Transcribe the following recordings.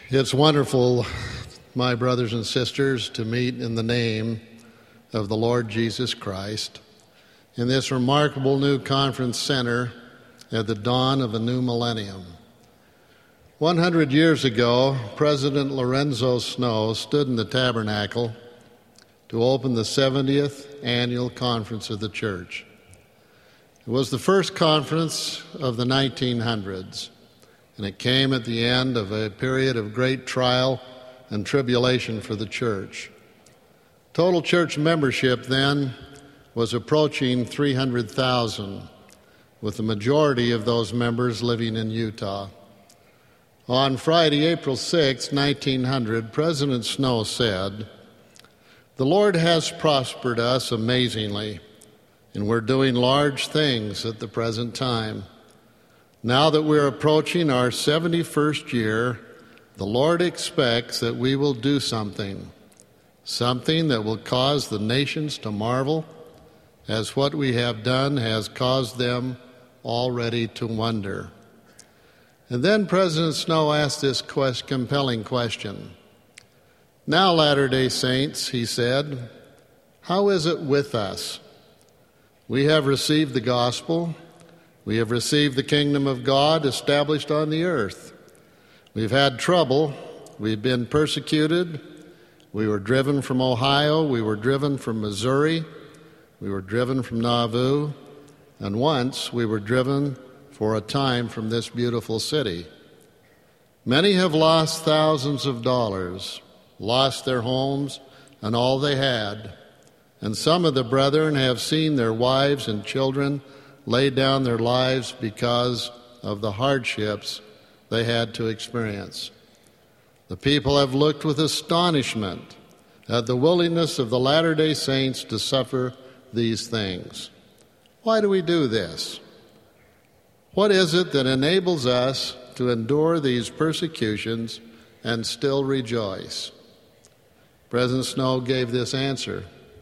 It's wonderful, my brothers and sisters, to meet in the name of the Lord Jesus Christ in this remarkable new conference center at the dawn of a new millennium. 100 years ago, President Lorenzo Snow stood in the tabernacle to open the 70th annual conference of the church. It was the first conference of the 1900s, and it came at the end of a period of great trial and tribulation for the church. Total church membership then was approaching 300,000, with the majority of those members living in Utah. On Friday, April 6, 1900, President Snow said, "The Lord has prospered us amazingly, and we're doing large things at the present time. Now that we're approaching our 71st year, the Lord expects that we will do something that will cause the nations to marvel, as what we have done has caused them already to wonder." And then President Snow asked this compelling question. "Now, Latter-day Saints," he said, "how is it with us? We have received the gospel. We have received the kingdom of God established on the earth. We've had trouble. We've been persecuted. We were driven from Ohio. We were driven from Missouri. We were driven from Nauvoo. And once we were driven for a time from this beautiful city. Many have lost thousands of dollars, lost their homes and all they had. And some of the brethren have seen their wives and children lay down their lives because of the hardships they had to experience. The people have looked with astonishment at the willingness of the Latter-day Saints to suffer these things. Why do we do this? What is it that enables us to endure these persecutions and still rejoice?" President Snow gave this answer.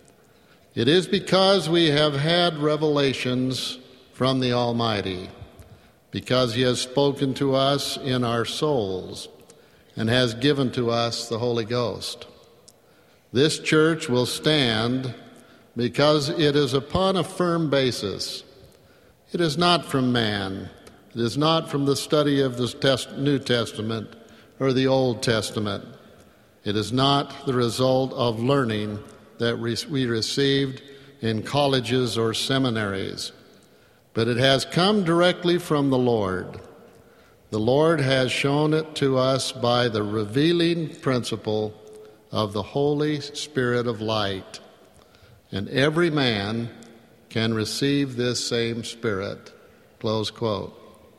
"It is because we have had revelations from the Almighty, because He has spoken to us in our souls and has given to us the Holy Ghost. This church will stand because it is upon a firm basis. It is not from man. It is not from the study of the New Testament or the Old Testament. It is not the result of learning that we received in colleges or seminaries, but it has come directly from the Lord. The Lord has shown it to us by the revealing principle of the Holy Spirit of light, and every man can receive this same Spirit." Close quote.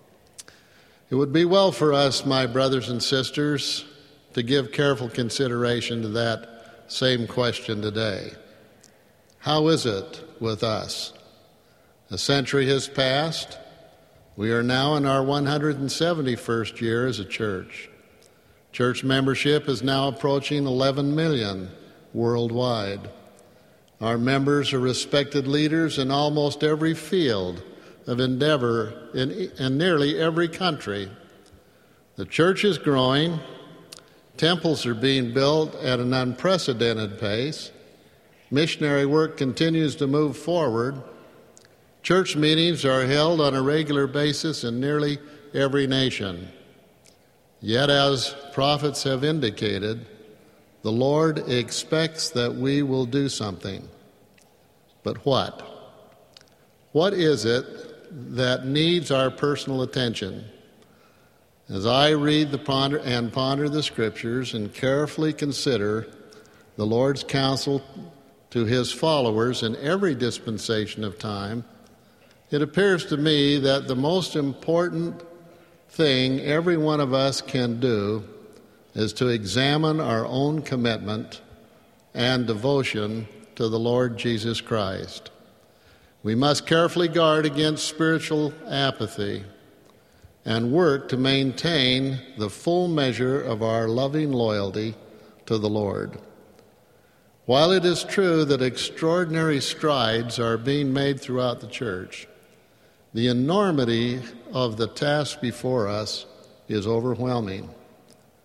It would be well for us, my brothers and sisters, to give careful consideration to that same question today. How is it with us? A century has passed. We are now in our 171st year as a church. Church membership is now approaching 11 million worldwide. Our members are respected leaders in almost every field of endeavor in nearly every country. The church is growing. Temples are being built at an unprecedented pace. Missionary work continues to move forward. Church meetings are held on a regular basis in nearly every nation. Yet, as prophets have indicated, the Lord expects that we will do something. But what? What is it that needs our personal attention? As I read and ponder the Scriptures and carefully consider the Lord's counsel to His followers in every dispensation of time, it appears to me that the most important thing every one of us can do is to examine our own commitment and devotion to the Lord Jesus Christ. We must carefully guard against spiritual apathy and work to maintain the full measure of our loving loyalty to the Lord. While it is true that extraordinary strides are being made throughout the church, the enormity of the task before us is overwhelming.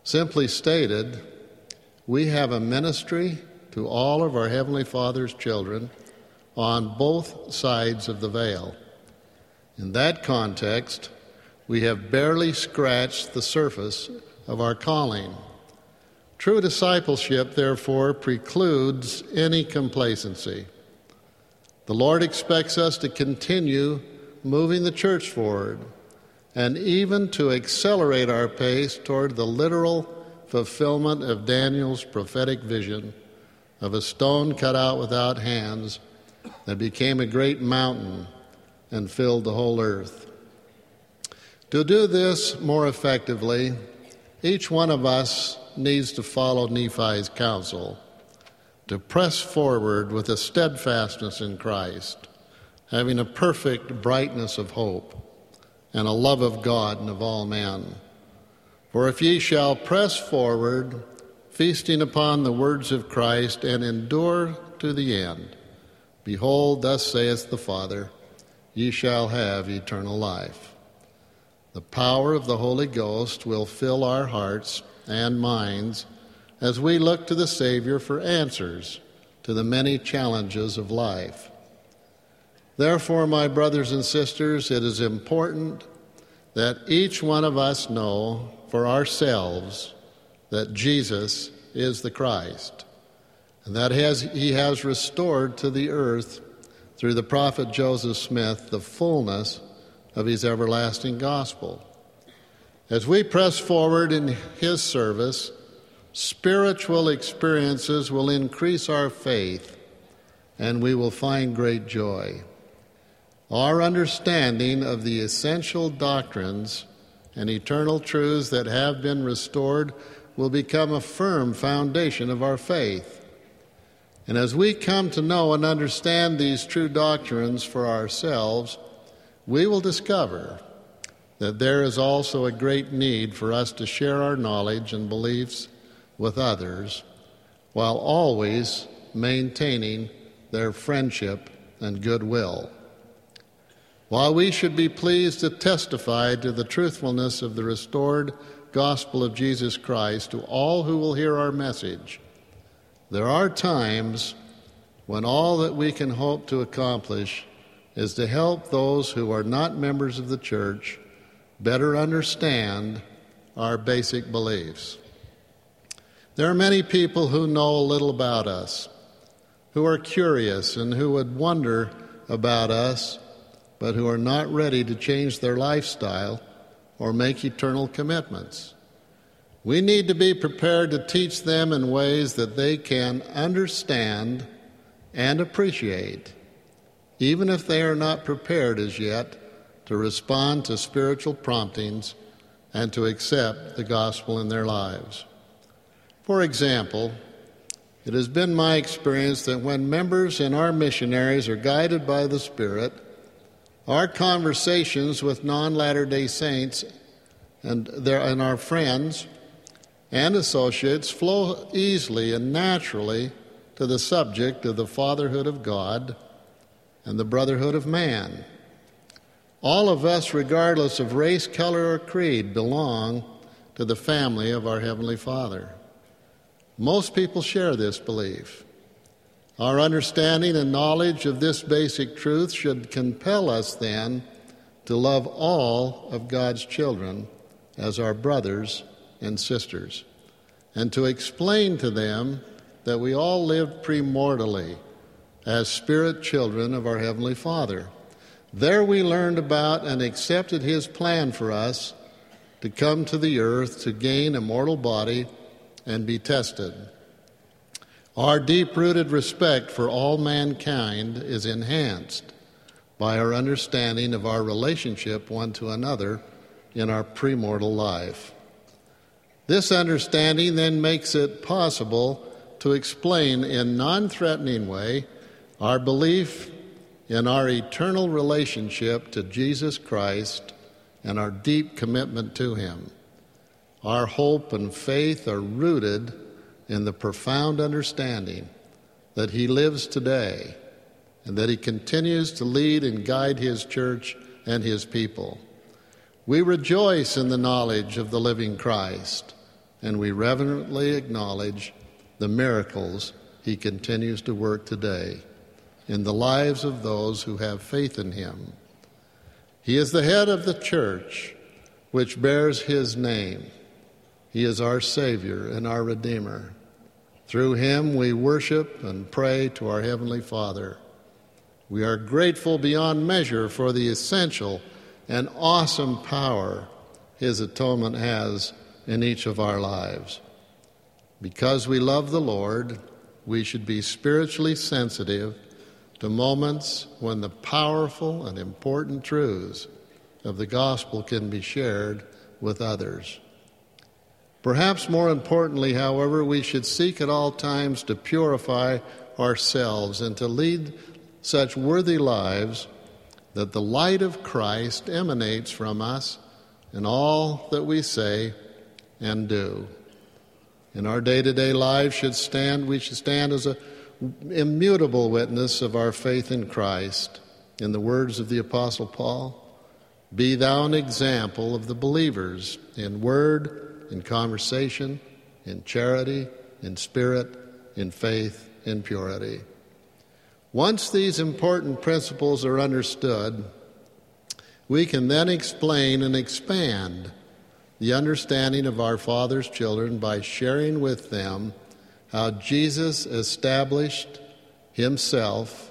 Simply stated, we have a ministry to all of our Heavenly Father's children on both sides of the veil. In that context, we have barely scratched the surface of our calling. True discipleship, therefore, precludes any complacency. The Lord expects us to continue moving the church forward and even to accelerate our pace toward the literal fulfillment of Daniel's prophetic vision of a stone cut out without hands that became a great mountain and filled the whole earth. To do this more effectively, each one of us needs to follow Nephi's counsel, to press forward with a steadfastness in Christ, having a perfect brightness of hope and a love of God and of all men. For if ye shall press forward, feasting upon the words of Christ, and endure to the end, behold, thus saith the Father, ye shall have eternal life. The power of the Holy Ghost will fill our hearts and minds as we look to the Savior for answers to the many challenges of life. Therefore, my brothers and sisters, it is important that each one of us know for ourselves that Jesus is the Christ, and that he has restored to the earth through the prophet Joseph Smith the fullness of his everlasting gospel. As we press forward in his service, spiritual experiences will increase our faith, and we will find great joy. Our understanding of the essential doctrines and eternal truths that have been restored will become a firm foundation of our faith. And as we come to know and understand these true doctrines for ourselves, we will discover that there is also a great need for us to share our knowledge and beliefs with others, while always maintaining their friendship and goodwill. While we should be pleased to testify to the truthfulness of the restored gospel of Jesus Christ to all who will hear our message, there are times when all that we can hope to accomplish is to help those who are not members of the church better understand our basic beliefs. There are many people who know a little about us, who are curious and who would wonder about us, but who are not ready to change their lifestyle or make eternal commitments. We need to be prepared to teach them in ways that they can understand and appreciate, even if they are not prepared as yet to respond to spiritual promptings and to accept the gospel in their lives. For example, it has been my experience that when members and our missionaries are guided by the Spirit, our conversations with non-Latter-day Saints and our friends and associates flow easily and naturally to the subject of the fatherhood of God and the brotherhood of man. All of us, regardless of race, color, or creed, belong to the family of our Heavenly Father. Most people share this belief. Our understanding and knowledge of this basic truth should compel us then to love all of God's children as our brothers and sisters, and to explain to them that we all live premortally as spirit children of our Heavenly Father. There we learned about and accepted His plan for us to come to the earth to gain a mortal body and be tested. Our deep-rooted respect for all mankind is enhanced by our understanding of our relationship one to another in our premortal life. This understanding then makes it possible to explain in non-threatening way our belief in our eternal relationship to Jesus Christ and our deep commitment to Him. Our hope and faith are rooted in the profound understanding that He lives today and that He continues to lead and guide His church and His people. We rejoice in the knowledge of the living Christ and we reverently acknowledge the miracles he continues to work today in the lives of those who have faith in him. He is the head of the church, which bears his name. He is our Savior and our Redeemer. Through him we worship and pray to our Heavenly Father. We are grateful beyond measure for the essential and awesome power his atonement has in each of our lives. Because we love the Lord, we should be spiritually sensitive to moments when the powerful and important truths of the gospel can be shared with others. Perhaps more importantly, however, we should seek at all times to purify ourselves and to lead such worthy lives that the light of Christ emanates from us in all that we say and do. In our day-to-day lives we should stand as an immutable witness of our faith in Christ. In the words of the Apostle Paul, "Be thou an example of the believers in word, in conversation, in charity, in spirit, in faith, in purity." Once these important principles are understood, we can then explain and expand the understanding of our Father's children by sharing with them how Jesus established himself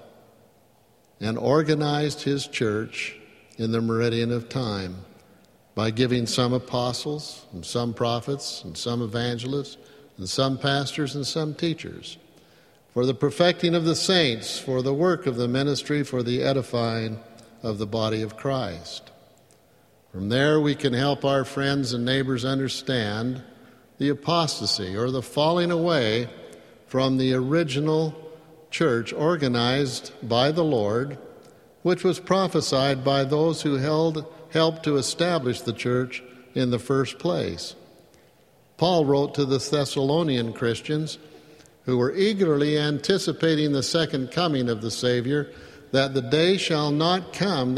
and organized his church in the meridian of time by giving some apostles and some prophets and some evangelists and some pastors and some teachers for the perfecting of the saints, for the work of the ministry, for the edifying of the body of Christ. From there, we can help our friends and neighbors understand the apostasy or the falling away from the original church organized by the Lord, which was prophesied by those who helped to establish the church in the first place. Paul wrote to the Thessalonian Christians who were eagerly anticipating the second coming of the Savior, that that day shall not come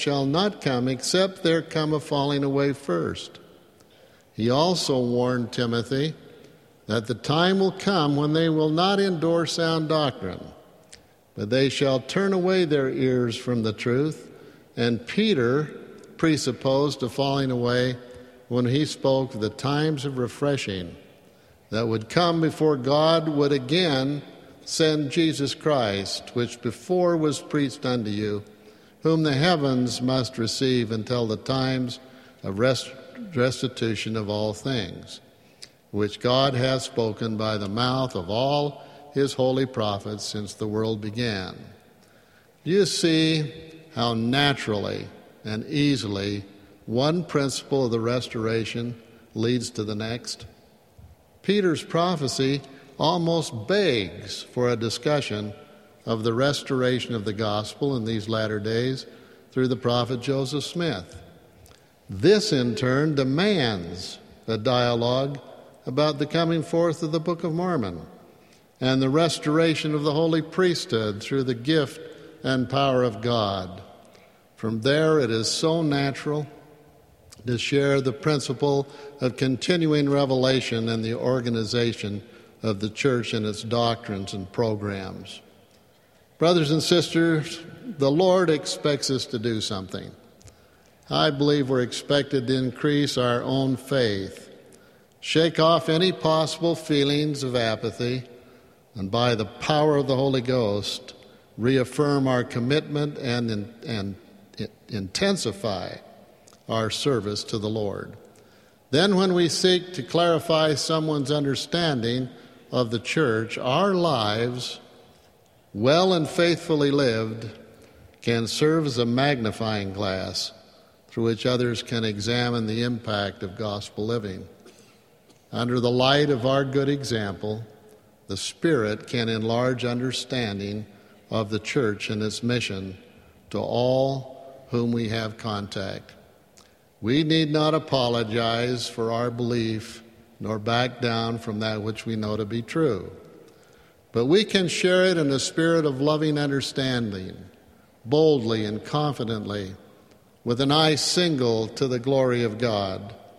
except there come a falling away first. He also warned Timothy that the time will come when they will not endure sound doctrine, but they shall turn away their ears from the truth. And Peter presupposed a falling away when he spoke of the times of refreshing that would come before God would again send Jesus Christ, which before was preached unto you, whom the heavens must receive until the times of restitution of all things, which God hath spoken by the mouth of all his holy prophets since the world began. Do you see how naturally and easily one principle of the restoration leads to the next? Peter's prophecy almost begs for a discussion of the restoration of the gospel in these latter days through the prophet Joseph Smith. This, in turn, demands a dialogue about the coming forth of the Book of Mormon and the restoration of the holy priesthood through the gift and power of God. From there, it is so natural to share the principle of continuing revelation and the organization of the church and its doctrines and programs. Brothers and sisters, the Lord expects us to do something. I believe we're expected to increase our own faith, shake off any possible feelings of apathy, and by the power of the Holy Ghost, reaffirm our commitment and intensify our service to the Lord. Then when we seek to clarify someone's understanding of the church, our lives, well and faithfully lived, can serve as a magnifying glass through which others can examine the impact of gospel living. Under the light of our good example, the Spirit can enlarge understanding of the church and its mission to all whom we have contact. We need not apologize for our belief nor back down from that which we know to be true. But we can share it in a spirit of loving understanding, boldly and confidently, with an eye single to the glory of God,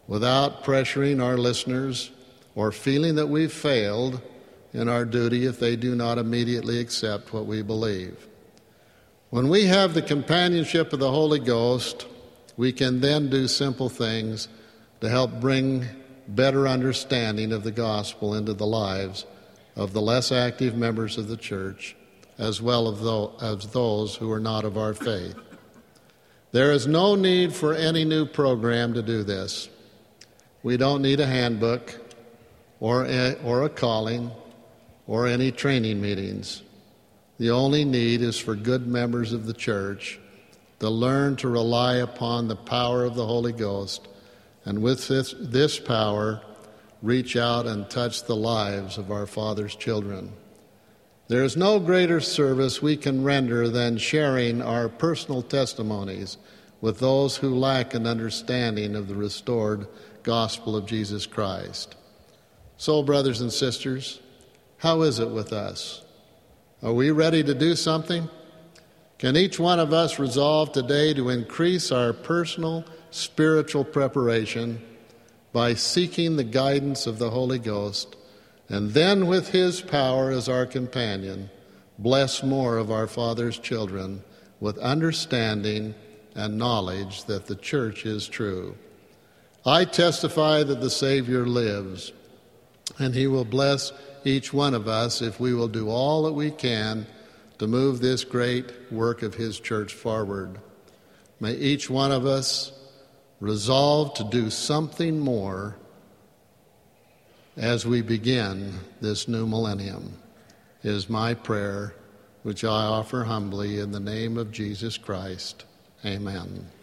without pressuring our listeners or feeling that we've failed in our duty if they do not immediately accept what we believe. When we have the companionship of the Holy Ghost, we can then do simple things to help bring better understanding of the gospel into the lives of the less active members of the church, as well as those who are not of our faith. There is no need for any new program to do this. We don't need a handbook or a calling or any training meetings. The only need is for good members of the church to learn to rely upon the power of the Holy Ghost, and with this power, reach out and touch the lives of our Father's children. There is no greater service we can render than sharing our personal testimonies with those who lack an understanding of the restored gospel of Jesus Christ. So, brothers and sisters, how is it with us? Are we ready to do something? Can each one of us resolve today to increase our personal spiritual preparation by seeking the guidance of the Holy Ghost, and then with His power as our companion, bless more of our Father's children with understanding and knowledge that the church is true? I testify that the Savior lives, and He will bless each one of us if we will do all that we can to move this great work of His church forward. May each one of us resolve to do something more as we begin this new millennium, is my prayer, which I offer humbly in the name of Jesus Christ. Amen.